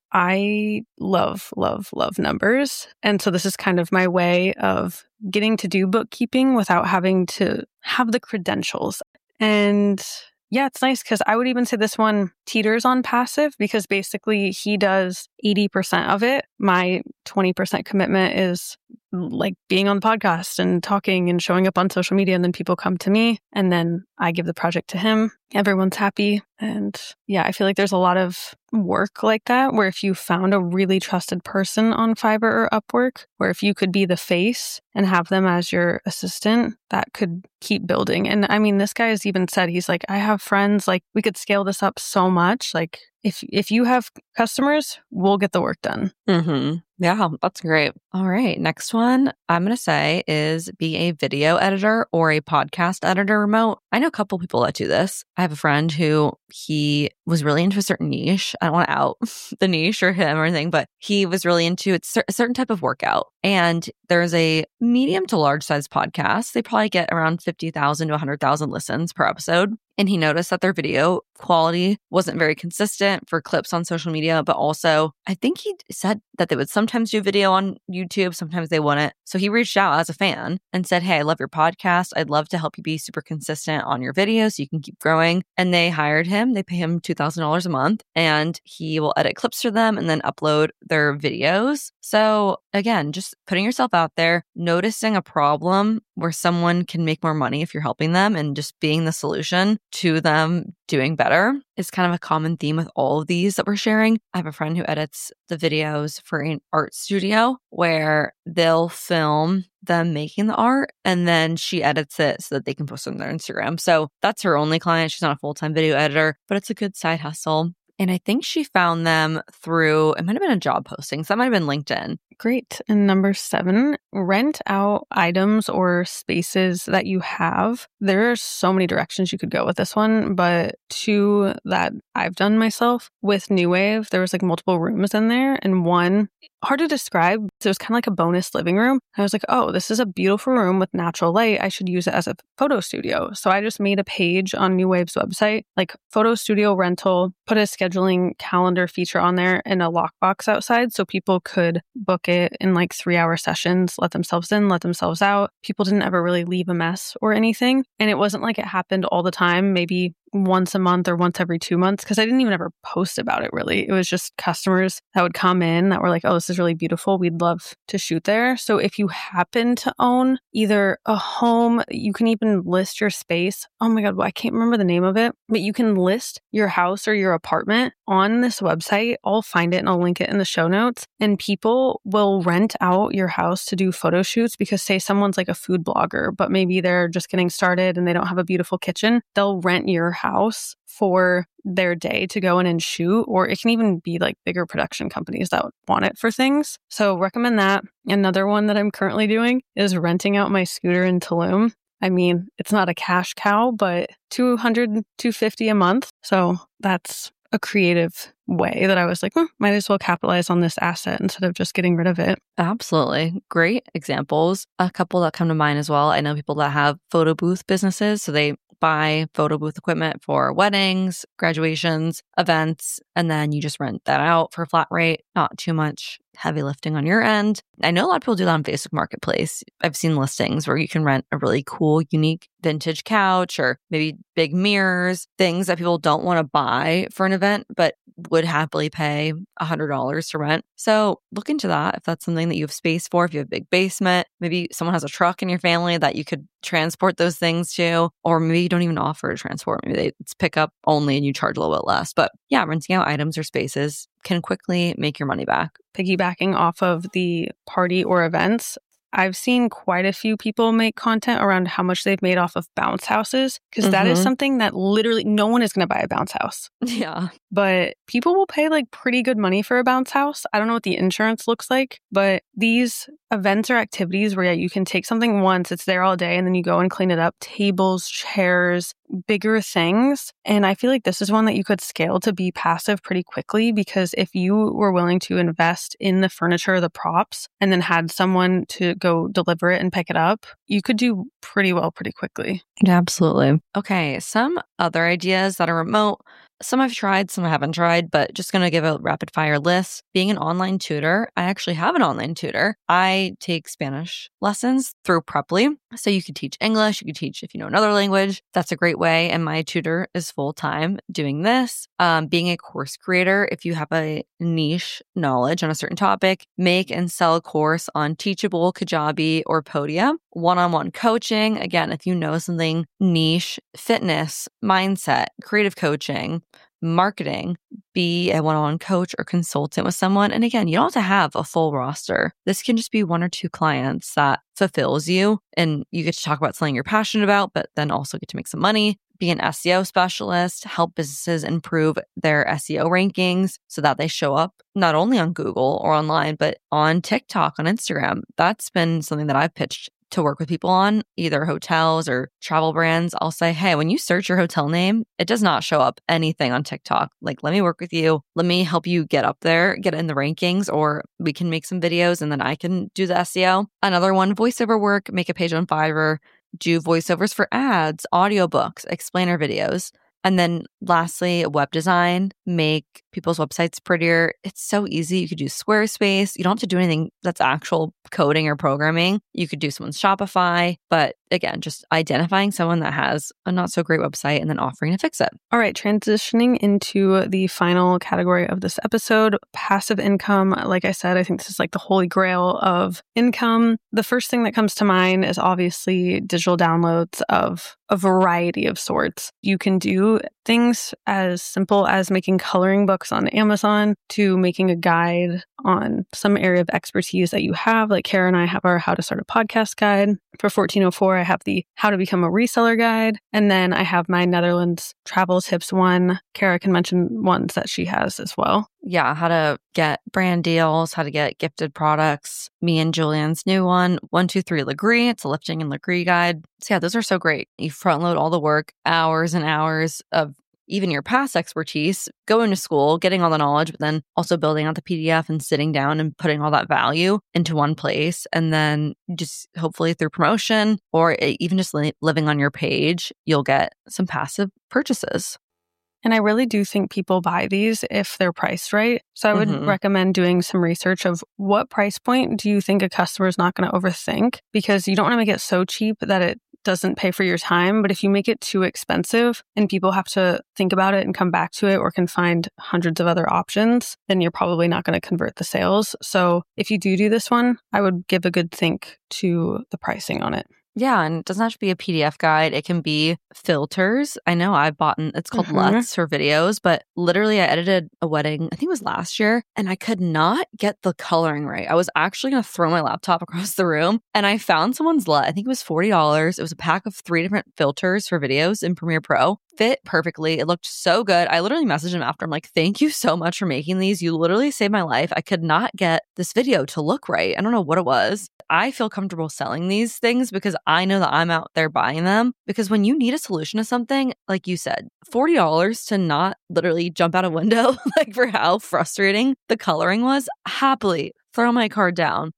I love, love, love numbers. And so this is kind of my way of getting to do bookkeeping without having to have the credentials. And yeah, it's nice because I would even say this one teeters on passive because basically he does eighty percent of it. My twenty percent commitment is like being on the podcast and talking and showing up on social media. And then people come to me and then I give the project to him. Everyone's happy. And yeah, I feel like there's a lot of work like that where if you found a really trusted person on Fiverr or Upwork, where if you could be the face and have them as your assistant, that could keep building. And I mean, this guy has even said, he's like, I have friends, like we could scale this up so much. Like if if you have customers, we'll get the work done. Mm-hmm. Yeah, that's great. All right. Next one I'm going to say is be a video editor or a podcast editor remote. I know a couple people that do this. I have a friend who he was really into a certain niche. I don't want to out the niche or him or anything, but he was really into it's a certain type of workout. And there's a medium to large size podcast. They probably get around fifty thousand to one hundred thousand listens per episode. And he noticed that their video quality wasn't very consistent for clips on social media, but also I think he said that they would sometimes do video on YouTube, sometimes they wouldn't. So he reached out as a fan and said, hey, I love your podcast. I'd love to help you be super consistent on your videos so you can keep growing. And they hired him. They pay him two thousand dollars a month and he will edit clips for them and then upload their videos. So again, just putting yourself out there, noticing a problem where someone can make more money if you're helping them and just being the solution to them doing better is kind of a common theme with all of these that we're sharing. I have a friend who edits the videos for an art studio where they'll film them making the art and then she edits it so that they can post it on their Instagram. So that's her only client. She's not a full-time video editor, but it's a good side hustle. And I think she found them through, it might have been a job posting. So that might have been LinkedIn. Great. And number seven, rent out items or spaces that you have. There are so many directions you could go with this one, but two that I've done myself with New Wave, there was like multiple rooms in there and one, hard to describe. So it was kind of like a bonus living room. I was like, oh, this is a beautiful room with natural light. I should use it as a photo studio. So I just made a page on New Wave's website, like photo studio rental, put a scheduling calendar feature on there and a lockbox outside so people could book it in like three hour sessions, let themselves in, let themselves out. People didn't ever really leave a mess or anything. And it wasn't like it happened all the time, maybe once a month or once every two months, because I didn't even ever post about it really. It was just customers that would come in that were like, oh, this is really beautiful. We'd love to shoot there. So if you happen to own either a home, you can even list your space. Oh my God, well, I can't remember the name of it, but you can list your house or your apartment on this website. I'll find it and I'll link it in the show notes. And people will rent out your house to do photo shoots because say someone's like a food blogger, but maybe they're just getting started and they don't have a beautiful kitchen. They'll rent your house for their day to go in and shoot, or it can even be like bigger production companies that want it for things. So recommend that. Another one that I'm currently doing is renting out my scooter in Tulum. I mean, it's not a cash cow, but two hundred, two hundred fifty dollars a month. So that's a creative way that I was like, hmm, might as well capitalize on this asset instead of just getting rid of it. Absolutely. Great examples. A couple that come to mind as well. I know people that have photo booth businesses. So they buy photo booth equipment for weddings, graduations, events, and then you just rent that out for a flat rate, not too much heavy lifting on your end. I know a lot of people do that on Facebook Marketplace. I've seen listings where you can rent a really cool, unique vintage couch or maybe big mirrors, things that people don't want to buy for an event, but would happily pay one hundred dollars to rent. So look into that if that's something that you have space for. If you have a big basement, maybe someone has a truck in your family that you could transport those things to, or maybe you don't even offer to transport. Maybe they, it's pick up only and you charge a little bit less. But yeah, renting out items or spaces can quickly make your money back. Piggybacking off of the party or events, I've seen quite a few people make content around how much they've made off of bounce houses, because mm-hmm. that is something that literally no one is going to buy a bounce house. Yeah. But people will pay like pretty good money for a bounce house. I don't know what the insurance looks like, but these events or activities where yeah, you can take something once, it's there all day, and then you go and clean it up, tables, chairs, bigger things. And I feel like this is one that you could scale to be passive pretty quickly, because if you were willing to invest in the furniture, the props, and then had someone to go deliver it and pick it up, you could do pretty well pretty quickly. Yeah, absolutely. Okay, some other ideas that are remote. Some I've tried, some I haven't tried, but just going to give a rapid fire list. Being an online tutor, I actually have an online tutor. I take Spanish lessons through Preply. So you could teach English, you could teach if you know another language. That's a great way. And my tutor is full-time doing this. Um, being a course creator, if you have a niche knowledge on a certain topic, make and sell a course on Teachable, Kajabi, or Podia. One-on-one coaching, again, if you know something niche, fitness, mindset, creative coaching, marketing, be a one-on-one coach or consultant with someone. And again, you don't have to have a full roster. This can just be one or two clients that fulfills you, and you get to talk about something you're passionate about, but then also get to make some money. Be an S E O specialist, help businesses improve their S E O rankings so that they show up not only on Google or online, but on TikTok, on Instagram. That's been something that I've pitched to work with people on, either hotels or travel brands. I'll say, hey, when you search your hotel name, it does not show up anything on TikTok. Like, let me work with you. Let me help you get up there, get in the rankings, or we can make some videos and then I can do the S E O. Another one, voiceover work, make a page on Fiverr, do voiceovers for ads, audiobooks, explainer videos. And then lastly, web design, make people's websites prettier. It's so easy. You could do Squarespace. You don't have to do anything that's actual coding or programming. You could do someone's Shopify. But again, just identifying someone that has a not so great website and then offering to fix it. All right, transitioning into the final category of this episode, passive income. Like I said, I think this is like the holy grail of income. The first thing that comes to mind is obviously digital downloads of a variety of sorts. You can do things as simple as making coloring books on Amazon to making a guide on some area of expertise that you have. Like Kara and I have our How to Start a Podcast guide. For fourteen oh four, I have the How to Become a Reseller guide. And then I have my Netherlands travel tips one. Kara can mention ones that she has as well. Yeah, how to get brand deals, how to get gifted products. Me and Julian's new one, one two three Legree. It's a lifting and Legree guide. So yeah, those are so great. You front load all the work, hours and hours of even your past expertise, going to school, getting all the knowledge, but then also building out the P D F and sitting down and putting all that value into one place. And then just hopefully through promotion or even just li- living on your page, you'll get some passive purchases. And I really do think people buy these if they're priced right. So I would mm-hmm. recommend doing some research of what price point do you think a customer is not going to overthink, because you don't want to make it so cheap that it doesn't pay for your time. But if you make it too expensive and people have to think about it and come back to it or can find hundreds of other options, then you're probably not going to convert the sales. So if you do do this one, I would give a good think to the pricing on it. Yeah, and it doesn't have to be a P D F guide. It can be filters. I know I've bought, it's called mm-hmm. Lux for videos, but literally I edited a wedding, I think it was last year, and I could not get the coloring right. I was actually going to throw my laptop across the room, and I found someone's L U T. I think it was forty dollars. It was a pack of three different filters for videos in Premiere Pro. Fit perfectly. It looked so good. I literally messaged him after. I'm like, thank you so much for making these. You literally saved my life. I could not get this video to look right. I don't know what it was. I feel comfortable selling these things because I know that I'm out there buying them. Because when you need a solution to something, like you said, forty dollars to not literally jump out a window, like for how frustrating the coloring was, happily throw my card down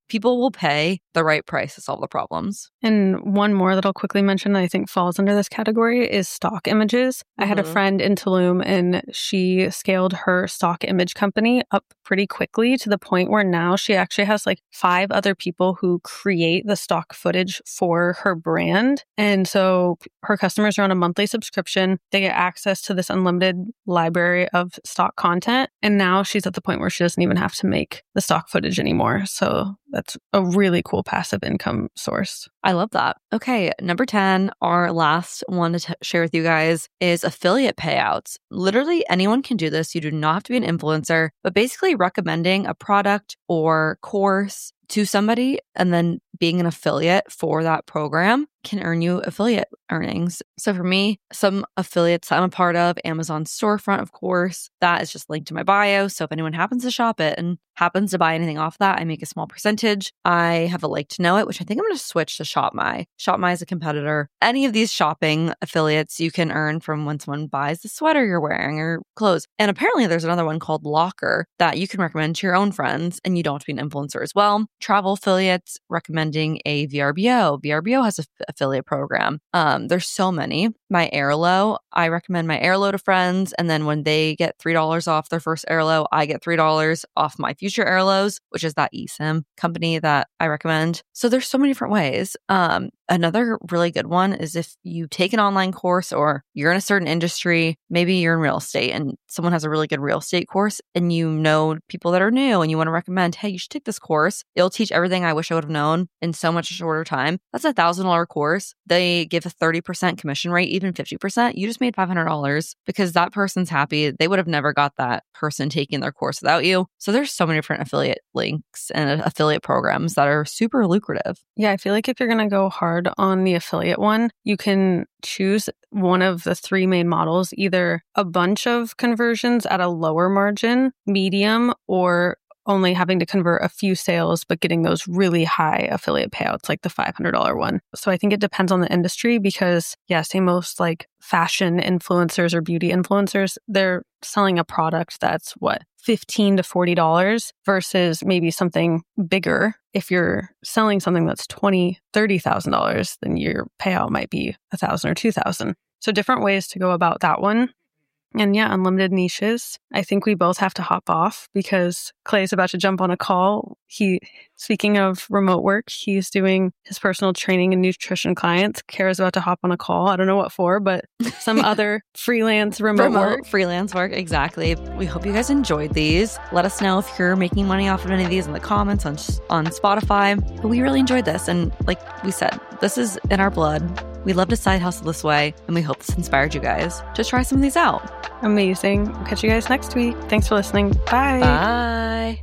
People will pay the right price to solve the problems. And one more that I'll quickly mention that I think falls under this category is stock images. Mm-hmm. I had a friend in Tulum and she scaled her stock image company up pretty quickly to the point where now she actually has like five other people who create the stock footage for her brand. And so her customers are on a monthly subscription. They get access to this unlimited library of stock content. And now she's at the point where she doesn't even have to make the stock footage anymore. So that's a really cool passive income source. I love that. Okay, number ten, our last one to t- share with you guys is affiliate payouts. Literally anyone can do this. You do not have to be an influencer, but basically recommending a product or course to somebody and then being an affiliate for that program can earn you affiliate earnings. So for me, some affiliates I'm a part of, Amazon storefront, of course, that is just linked to my bio. So if anyone happens to shop it and happens to buy anything off that, I make a small percentage. I have a like to know it, which I think I'm going to switch to ShopMy. ShopMy is a competitor. Any of these shopping affiliates you can earn from when someone buys the sweater you're wearing or clothes. And apparently there's another one called Locker that you can recommend to your own friends and you don't have to be an influencer as well. Travel affiliates, recommending a V R B O. V R B O has an f- affiliate program. Um, there's so many. My Airlo, I recommend my Airlo to friends. And then when they get three dollars off their first Airlo, I get three dollars off my future Airlos, which is that eSIM company that I recommend. So there's so many different ways. Um, Another really good one is if you take an online course or you're in a certain industry, maybe you're in real estate and someone has a really good real estate course and you know people that are new and you want to recommend, hey, you should take this course. It'll teach everything I wish I would have known in so much shorter time. That's a one thousand dollars course. They give a thirty percent commission rate, even fifty percent. You just made five hundred dollars because that person's happy. They would have never got that person taking their course without you. So there's so many different affiliate links and affiliate programs that are super lucrative. Yeah, I feel like if you're going to go hard on the affiliate one, you can choose one of the three main models, either a bunch of conversions at a lower margin, medium, or only having to convert a few sales, but getting those really high affiliate payouts, like the five hundred dollars one. So I think it depends on the industry because, yeah, say most like fashion influencers or beauty influencers, they're selling a product that's what, fifteen to forty dollars versus maybe something bigger. If you're selling something that's twenty thousand dollars, thirty thousand dollars, then your payout might be one thousand dollars or two thousand dollars. So different ways to go about that one. And yeah, unlimited niches. I think we both have to hop off because Clay's about to jump on a call. He, speaking of remote work, he's doing his personal training and nutrition clients. Kara's about to hop on a call. I don't know what for, but some other freelance remote, remote work. Freelance work, exactly. We hope you guys enjoyed these. Let us know if you're making money off of any of these in the comments on on Spotify. But we really enjoyed this. And like we said, this is in our blood. We love to side hustle this way, and we hope this inspired you guys to try some of these out. Amazing. I'll catch you guys next week. Thanks for listening. Bye. Bye.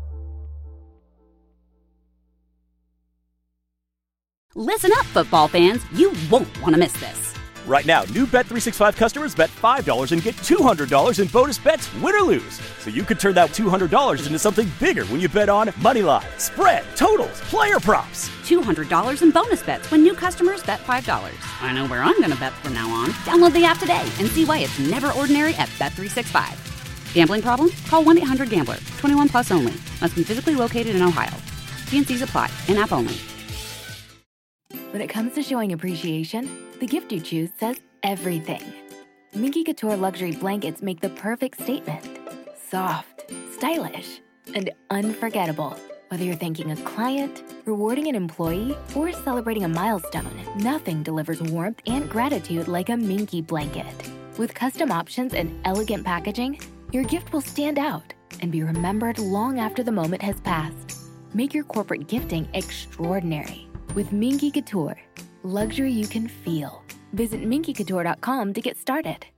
Listen up, football fans. You won't want to miss this. Right now, new Bet three sixty-five customers bet five dollars and get two hundred dollars in bonus bets, win or lose. So you could turn that two hundred dollars into something bigger when you bet on money line, spread, totals, player props. two hundred dollars in bonus bets when new customers bet five dollars. I know where I'm going to bet from now on. Download the app today and see why it's never ordinary at Bet three sixty-five. Gambling problem? Call one eight hundred gambler. twenty-one plus only. Must be physically located in Ohio. T and C's apply. In-app only. When it comes to showing appreciation, the gift you choose says everything. Minky Couture luxury blankets make the perfect statement. Soft, stylish, and unforgettable. Whether you're thanking a client, rewarding an employee, or celebrating a milestone, nothing delivers warmth and gratitude like a Minky blanket. With custom options and elegant packaging, your gift will stand out and be remembered long after the moment has passed. Make your corporate gifting extraordinary with Minky Couture. Luxury you can feel. Visit minky couture dot com to get started.